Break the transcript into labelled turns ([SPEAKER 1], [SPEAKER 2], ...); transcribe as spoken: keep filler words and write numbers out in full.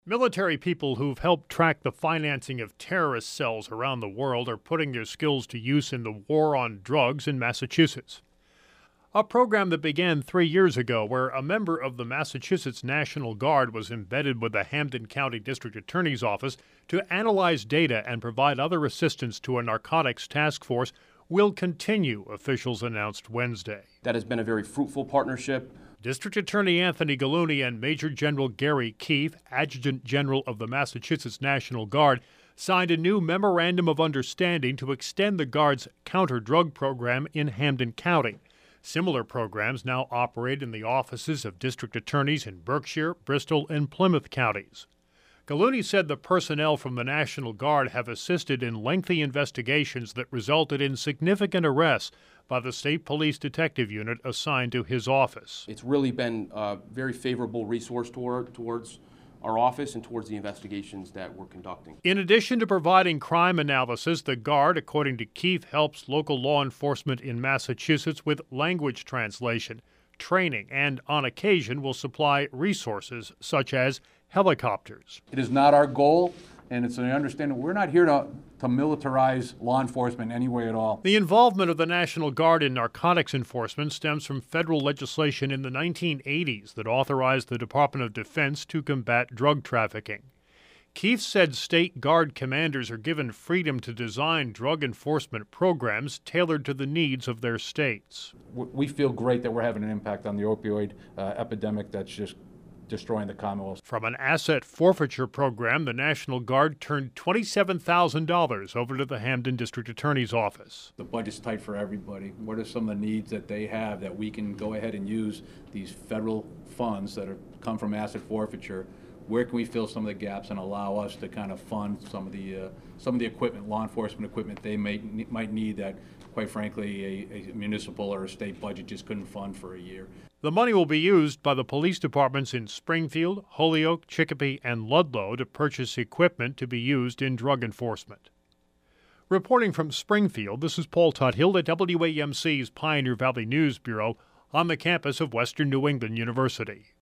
[SPEAKER 1] Military people who've helped track the financing of terrorist cells around the world are putting their skills to use in the war on drugs in Massachusetts. A program that began three years ago where a member of the Massachusetts National Guard was embedded with the Hampden County District Attorney's Office to analyze data and provide other assistance to a narcotics task force will continue, officials announced Wednesday.
[SPEAKER 2] That has been a very fruitful partnership.
[SPEAKER 1] District Attorney Anthony Gallooni and Major General Gary Keefe, Adjutant General of the Massachusetts National Guard, signed a new memorandum of understanding to extend the Guard's counter-drug program in Hampden County. Similar programs now operate in the offices of district attorneys in Berkshire, Bristol, and Plymouth counties. Gallooni said the personnel from the National Guard have assisted in lengthy investigations that resulted in significant arrests by the State Police Detective Unit assigned to his office.
[SPEAKER 2] It's really been a very favorable resource toward, towards our office and towards the investigations that we're conducting.
[SPEAKER 1] In addition to providing crime analysis, the Guard, according to Keefe, helps local law enforcement in Massachusetts with language translation, training, and on occasion will supply resources such as helicopters.
[SPEAKER 3] It is not our goal, and it's an understanding we're not here to, to militarize law enforcement in any way at all.
[SPEAKER 1] The involvement of the National Guard in narcotics enforcement stems from federal legislation in the nineteen eighties that authorized the Department of Defense to combat drug trafficking. Keefe said state Guard commanders are given freedom to design drug enforcement programs tailored to the needs of their states.
[SPEAKER 3] We feel great that we're having an impact on the opioid uh, epidemic that's just destroying the Commonwealth.
[SPEAKER 1] From an asset forfeiture program, the National Guard turned twenty-seven thousand dollars over to the Hampden District Attorney's Office.
[SPEAKER 4] The budget's tight for everybody. What are some of the needs that they have that we can go ahead and use these federal funds that are, come from asset forfeiture? Where can we fill some of the gaps and allow us to kind of fund some of the uh, some of the equipment, law enforcement equipment they may might need that, quite frankly, a, a municipal or a state budget just couldn't fund for a year.
[SPEAKER 1] The money will be used by the police departments in Springfield, Holyoke, Chicopee, and Ludlow to purchase equipment to be used in drug enforcement. Reporting from Springfield, this is Paul Tuthill at W A M C's Pioneer Valley News Bureau on the campus of Western New England University.